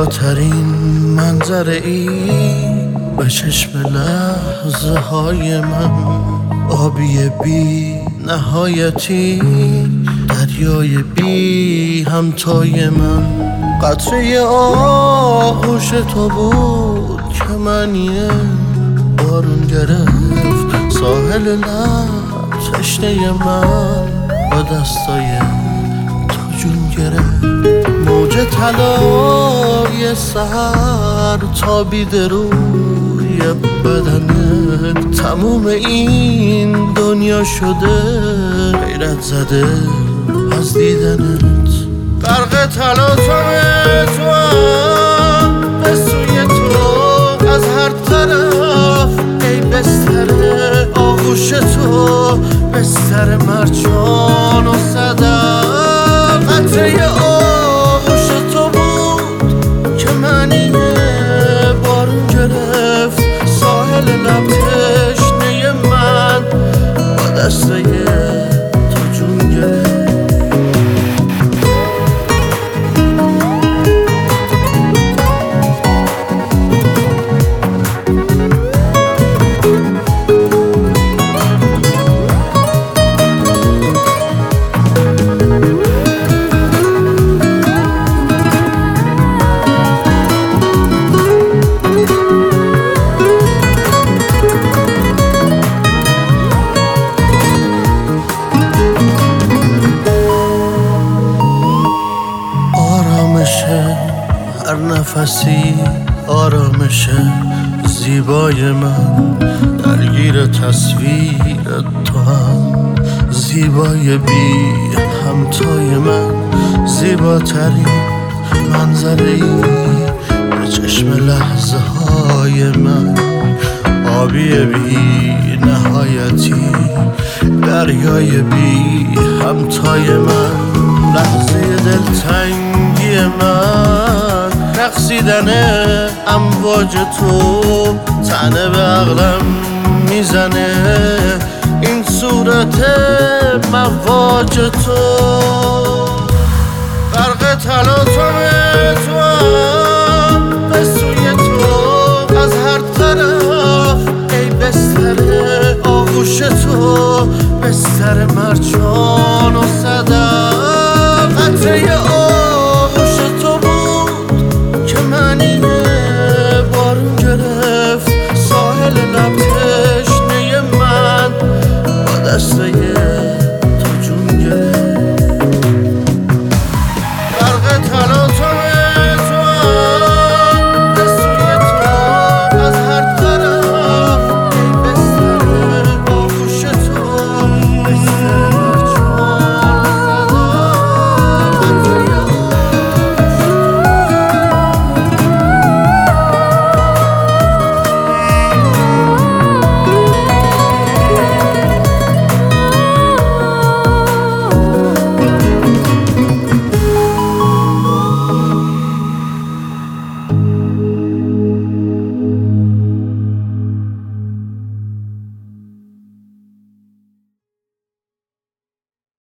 زیباترین منظره ای به چشم لحظه های من، آبی بی نهایتی، دریای بی همتای من. قطره آغوش تو بود که منیه بارون گرفت ساحل لب تشنه من، با دستای تو جون گرفت. موج طلای سحر تابیده روی بدنت، تموم این دنیا شده حیرت زده از دیدنت. غرق تلاطم تو هم به سوی تو از هر طرف، ای بستر آغوش تو، بستر مرجان و صدف. قطره آغوش تو بود که منیه بارون گرفت ساحل لب تشنه من، با دسته تو جون گرفت. هر نفسی آرامشه، زیبای من درگیر تصویر تو هم، زیبای بی همتای من. زیباترین منظره ای به چشم لحظه های من، آبی بی نهایتی، دریای بی همتای من. لحظه دلتنگی من، رقصیدن امواج تو، تنه به عقلم میزنه این صورت مواج تو. غرق تلاطم تو هم به سوی تو از هر طرف، ای بستر آغوش تو، بستر مرجان